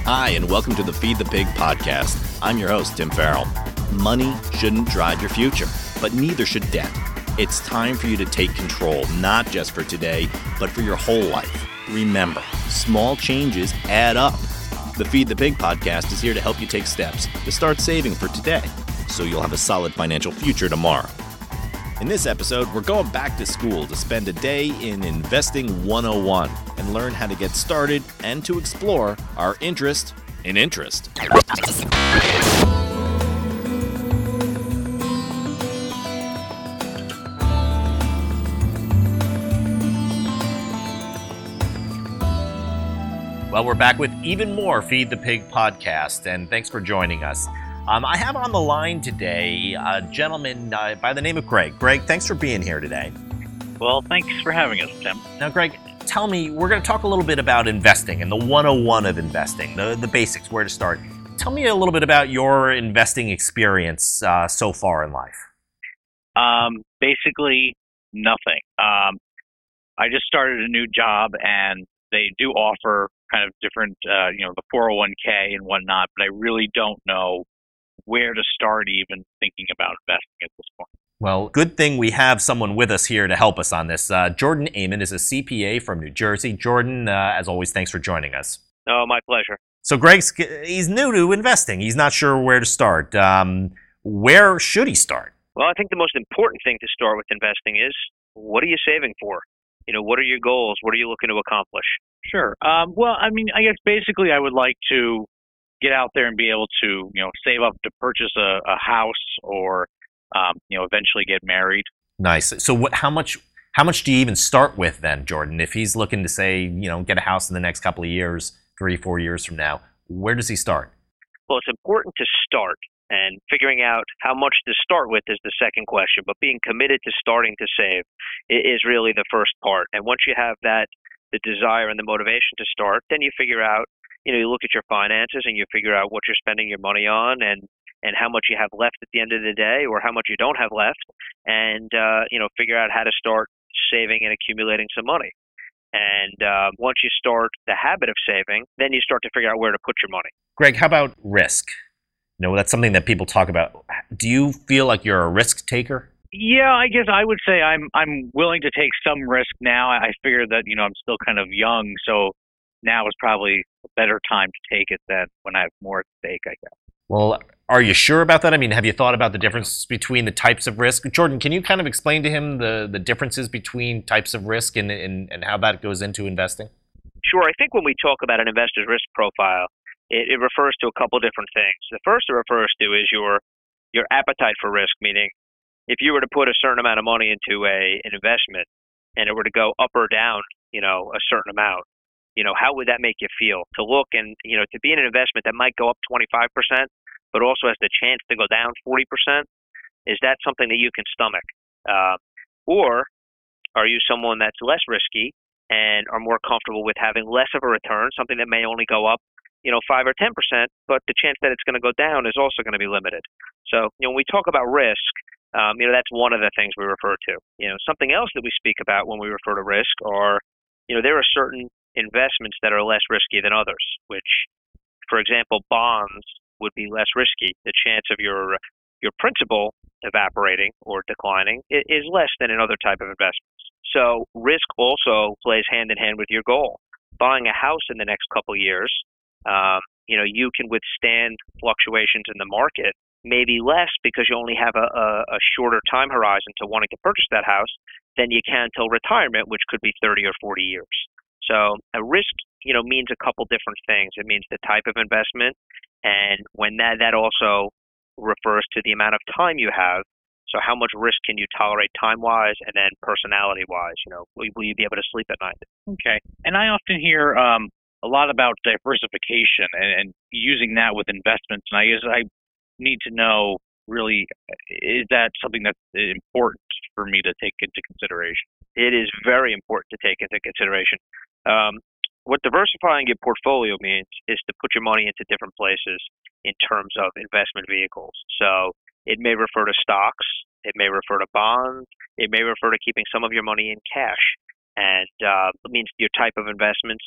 Hi, and welcome to the Feed the Pig podcast. I'm your host, Tim Farrell. Money shouldn't drive your future, but neither should debt. It's time for you to take control, not just for today, but for your whole life. Remember, small changes add up. The Feed the Pig podcast is here to help you take steps to start saving for today, so you'll have a solid financial future tomorrow. In this episode, we're going back to school to spend a day in Investing 101 and learn how to get started and to explore our interest in interest. Well, we're back with even more Feed the Pig podcast, and thanks for joining us. I have on the line today a gentleman by the name of Greg. Greg, thanks for being here today. Well, thanks for having us, Tim. Now, Greg, tell me, we're going to talk a little bit about investing and the 101 of investing, the basics, where to start. Tell me a little bit about your investing experience so far in life. Basically, nothing. I just started a new job, and they do offer kind of different, the 401k and whatnot, but I really don't know where to start even thinking about investing at this point. Well, good thing we have someone with us here to help us on this. Jordan Amon is a CPA from New Jersey. Jordan, as always, thanks for joining us. Oh, my pleasure. So he's new to investing. He's not sure where to start. Where should he start? Well, I think the most important thing to start with investing is, what are you saving for? What are your goals? What are you looking to accomplish? Sure. Well, I guess basically I would like to get out there and be able to, save up to purchase a house or, eventually get married. Nice. So how much do you even start with then, Jordan? If he's looking to say, get a house in the next couple of years, 3-4 years from now, where does he start? Well, it's important to start, and figuring out how much to start with is the second question. But being committed to starting to save is really the first part. And once you have that, the desire and the motivation to start, then you figure out, you look at your finances and you figure out what you're spending your money on and how much you have left at the end of the day or how much you don't have left, and, figure out how to start saving and accumulating some money. And once you start the habit of saving, then you start to figure out where to put your money. Greg, how about risk? That's something that people talk about. Do you feel like you're a risk taker? Yeah, I guess I would say I'm willing to take some risk now. I figure that, I'm still kind of young, so now is probably a better time to take it than when I have more at stake, I guess. Well, are you sure about that? Have you thought about the difference between the types of risk? Jordan, can you kind of explain to him the differences between types of risk and how that goes into investing? Sure. I think when we talk about an investor's risk profile, it refers to a couple different things. The first it refers to is your appetite for risk, meaning if you were to put a certain amount of money into an investment and it were to go up or down, a certain amount, how would that make you feel? To look and, to be in an investment that might go up 25%, but also has the chance to go down 40%, is that something that you can stomach? Or are you someone that's less risky and are more comfortable with having less of a return, something that may only go up 5 or 10%, but the chance that it's going to go down is also going to be limited. So, when we talk about risk, that's one of the things we refer to. Something else that we speak about when we refer to risk are, there are certain investments that are less risky than others, which, for example, bonds would be less risky. The chance of your principal evaporating or declining is less than in other type of investments. So risk also plays hand in hand with your goal. Buying a house in the next couple of years, you can withstand fluctuations in the market, maybe less because you only have a shorter time horizon to wanting to purchase that house than you can till retirement, which could be 30 or 40 years. So a risk, means a couple different things. It means the type of investment, and when that also refers to the amount of time you have. So how much risk can you tolerate time-wise and then personality-wise? Will you be able to sleep at night? Okay. And I often hear a lot about diversification and using that with investments. And I guess I need to know, really, is that something that's important for me to take into consideration? It is very important to take into consideration. What diversifying your portfolio means is to put your money into different places in terms of investment vehicles. So it may refer to stocks, it may refer to bonds, it may refer to keeping some of your money in cash. And it means your type of investments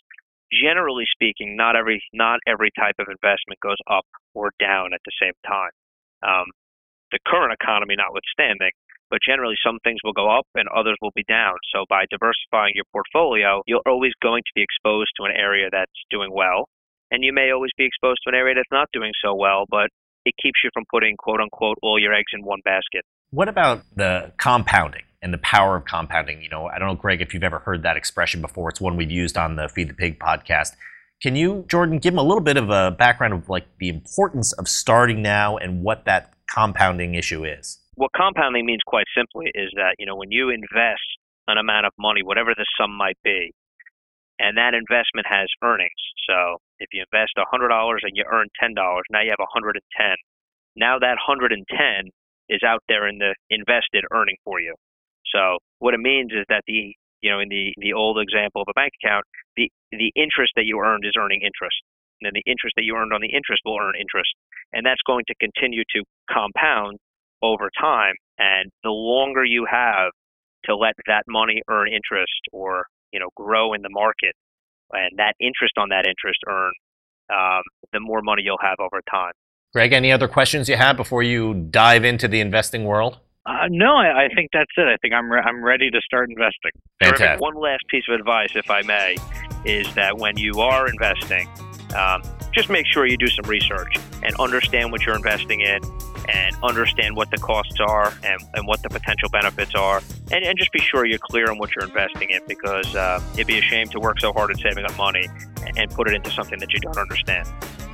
generally speaking, not every type of investment goes up or down at the same time. The current economy notwithstanding, but generally some things will go up and others will be down. So by diversifying your portfolio, you're always going to be exposed to an area that's doing well, and you may always be exposed to an area that's not doing so well, but it keeps you from putting, quote unquote, all your eggs in one basket. What about the compounding and the power of compounding? I don't know, Greg, if you've ever heard that expression before. It's one we've used on the Feed the Pig podcast. Can you, Jordan, give them a little bit of a background of the importance of starting now and what that compounding issue is? What compounding means, quite simply, is that when you invest an amount of money, whatever the sum might be, and that investment has earnings. So if you invest $100 and you earn $10, now you have $110. Now that $110 is out there in the invested earning for you. So what it means is that in the old example of a bank account, the interest that you earned is earning interest. And then the interest that you earned on the interest will earn interest. And that's going to continue to compound over time. And the longer you have to let that money earn interest or, grow in the market, and that interest on that interest earn, the more money you'll have over time. Greg, any other questions you have before you dive into the investing world? No, I think that's it. I think I'm ready to start investing. Fantastic. One last piece of advice, if I may, is that when you are investing, just make sure you do some research and understand what you're investing in and understand what the costs are and what the potential benefits are. And just be sure you're clear on what you're investing in, because it'd be a shame to work so hard at saving up money and put it into something that you don't understand.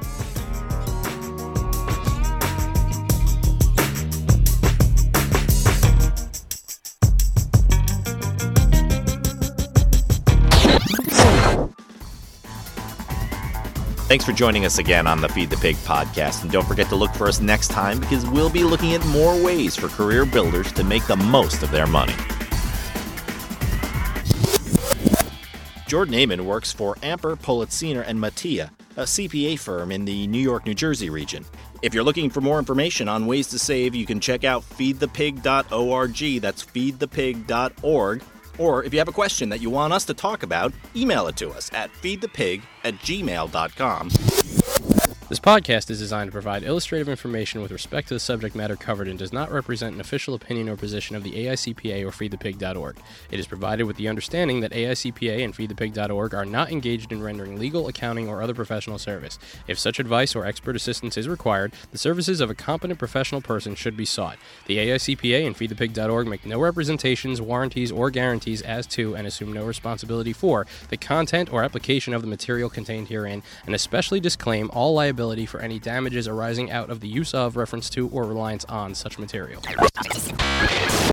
Thanks for joining us again on the Feed the Pig podcast. And don't forget to look for us next time, because we'll be looking at more ways for career builders to make the most of their money. Jordan Amon works for Amper, Politziner, and Mattia, a CPA firm in the New York, New Jersey region. If you're looking for more information on ways to save, you can check out feedthepig.org. That's feedthepig.org. Or if you have a question that you want us to talk about, email it to us at feedthepig@gmail.com. This podcast is designed to provide illustrative information with respect to the subject matter covered and does not represent an official opinion or position of the AICPA or feedthepig.org. It is provided with the understanding that AICPA and feedthepig.org are not engaged in rendering legal, accounting, or other professional service. If such advice or expert assistance is required, the services of a competent professional person should be sought. The AICPA and feedthepig.org make no representations, warranties, or guarantees as to, and assume no responsibility for, the content or application of the material contained herein, and especially disclaim all liability for any damages arising out of the use of, reference to, or reliance on such material.